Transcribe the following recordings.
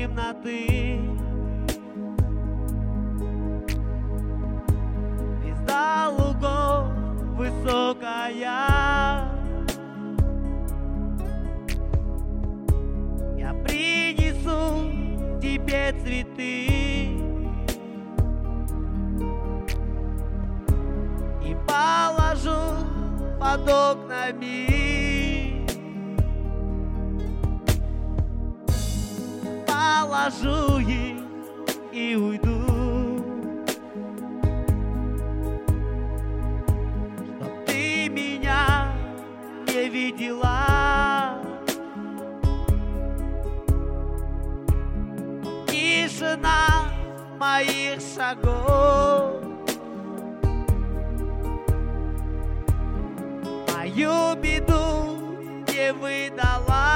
темноты. Звезда лугов высокая, я принесу тебе цветы и положу под окнами, положу их и уйду, чтоб ты меня не видела. Тишина моих шагов мою беду не выдала,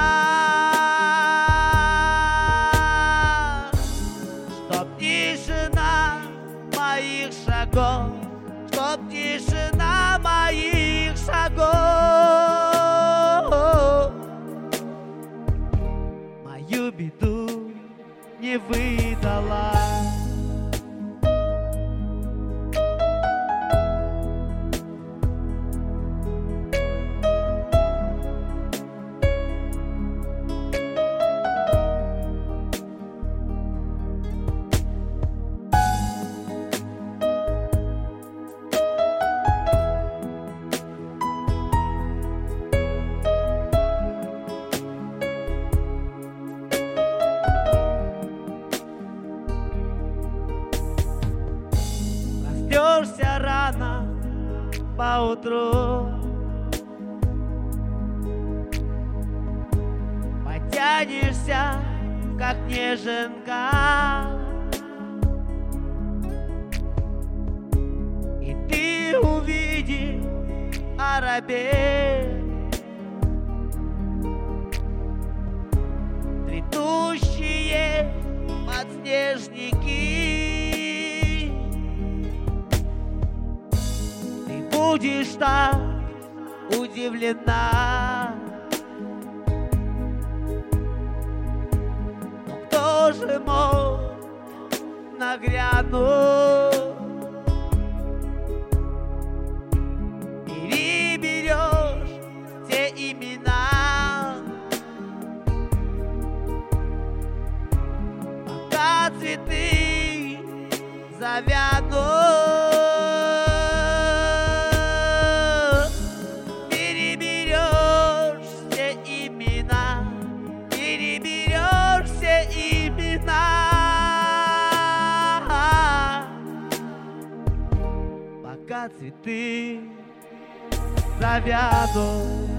чтоб тишина моих шагов, чтоб тишина моих шагов мою беду не выдала. Проснешься рано поутру, потянешься, как неженка, и ты увидишь оробей цветущие подснежники. Будешь так удивлена, но кто же мог нагрянуть? Переберешь все имена, пока цветы завянут. Пока цветы завянут.